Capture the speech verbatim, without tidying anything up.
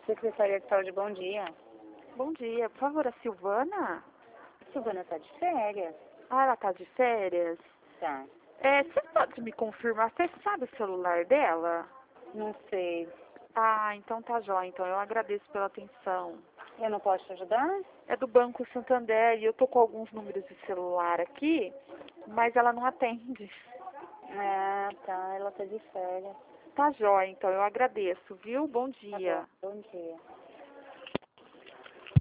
Secretaria de Saúde, bom dia. Bom dia, por favor, a Silvana? Silvana tá de férias. Ah, ela tá de férias? Tá. É, você pode me confirmar, você sabe o celular dela? Não sei. Ah, então tá jóia, então eu agradeço pela atenção. Eu não posso te ajudar? É do Banco Santander e eu tô com alguns números de celular aqui, mas ela não atende. Ah, tá. Ela tá de férias. Tá jóia, então eu agradeço, viu? Bom Tá dia. bom. Bom dia.